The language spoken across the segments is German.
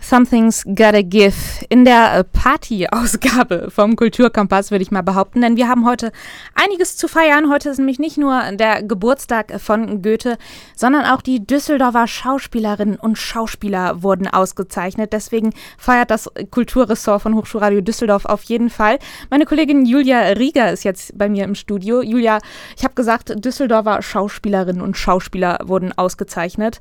Something's Gotta Give in der Party-Ausgabe vom Kulturkompass, würde ich mal behaupten, denn wir haben heute einiges zu feiern. Heute ist nämlich nicht nur der Geburtstag von Goethe, sondern auch die Düsseldorfer Schauspielerinnen und Schauspieler wurden ausgezeichnet. Deswegen feiert das Kulturressort von Hochschulradio Düsseldorf auf jeden Fall. Meine Kollegin Julia Rieger ist jetzt bei mir im Studio. Julia, ich habe gesagt, Düsseldorfer Schauspielerinnen und Schauspieler wurden ausgezeichnet.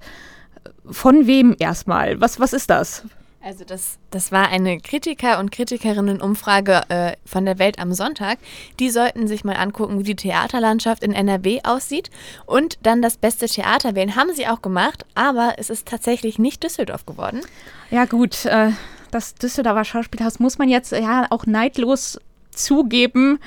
Von wem erstmal? Was ist das? Also das war eine Kritiker- und Kritikerinnen-Umfrage von der Welt am Sonntag. Die sollten sich mal angucken, wie die Theaterlandschaft in NRW aussieht und dann das beste Theater wählen. Haben sie auch gemacht, aber es ist tatsächlich nicht Düsseldorf geworden. Ja gut, das Düsseldorfer Schauspielhaus muss man jetzt ja auch neidlos zugeben.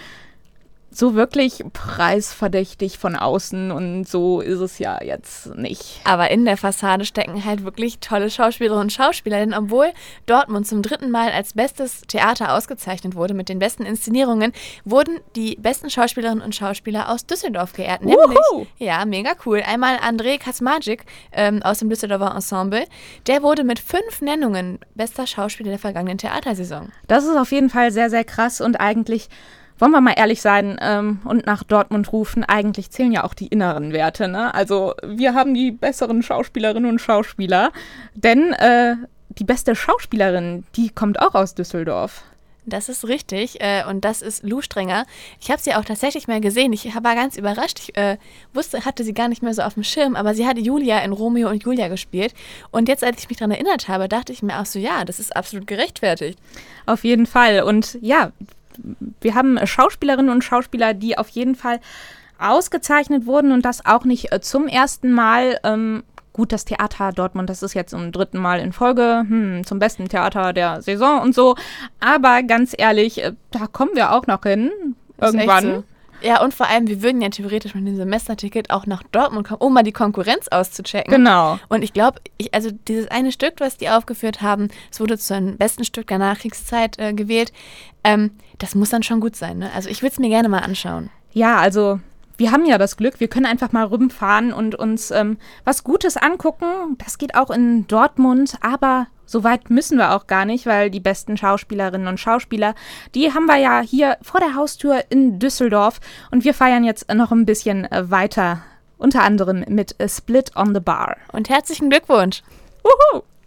So wirklich preisverdächtig von außen und so ist es ja jetzt nicht. Aber in der Fassade stecken halt wirklich tolle Schauspielerinnen und Schauspieler, denn obwohl Dortmund zum 3. Mal als bestes Theater ausgezeichnet wurde mit den besten Inszenierungen, wurden die besten Schauspielerinnen und Schauspieler aus Düsseldorf geehrt. Nämlich, ja, mega cool. Einmal André Kaczmarczyk aus dem Düsseldorfer Ensemble. Der wurde mit 5 Nennungen bester Schauspieler der vergangenen Theatersaison. Das ist auf jeden Fall sehr, sehr krass und eigentlich, wollen wir mal ehrlich sein und nach Dortmund rufen, eigentlich zählen ja auch die inneren Werte, ne? Also wir haben die besseren Schauspielerinnen und Schauspieler, denn die beste Schauspielerin, die kommt auch aus Düsseldorf. Das ist richtig und das ist Lou Strenger. Ich habe sie auch tatsächlich mal gesehen. Ich war ganz überrascht. Ich hatte sie gar nicht mehr so auf dem Schirm, aber sie hat Julia in Romeo und Julia gespielt. Und jetzt, als ich mich daran erinnert habe, dachte ich mir auch so, ja, das ist absolut gerechtfertigt. Auf jeden Fall. Und ja, wir haben Schauspielerinnen und Schauspieler, die auf jeden Fall ausgezeichnet wurden und das auch nicht zum ersten Mal. Gut, das Theater Dortmund, das ist jetzt zum 3. Mal in Folge zum besten Theater der Saison und so. Aber ganz ehrlich, da kommen wir auch noch hin. Irgendwann. Ja, und vor allem, wir würden ja theoretisch mit dem Semesterticket auch nach Dortmund kommen, um mal die Konkurrenz auszuchecken. Genau. Und ich glaube, also dieses eine Stück, was die aufgeführt haben, es wurde zum besten Stück der Nachkriegszeit gewählt, das muss dann schon gut sein, ne? Also ich würde es mir gerne mal anschauen. Ja, also wir haben ja das Glück, wir können einfach mal rumfahren und uns was Gutes angucken. Das geht auch in Dortmund, aber so weit müssen wir auch gar nicht, weil die besten Schauspielerinnen und Schauspieler, die haben wir ja hier vor der Haustür in Düsseldorf. Und wir feiern jetzt noch ein bisschen weiter, unter anderem mit A Split on the Bar. Und herzlichen Glückwunsch! Wuhu!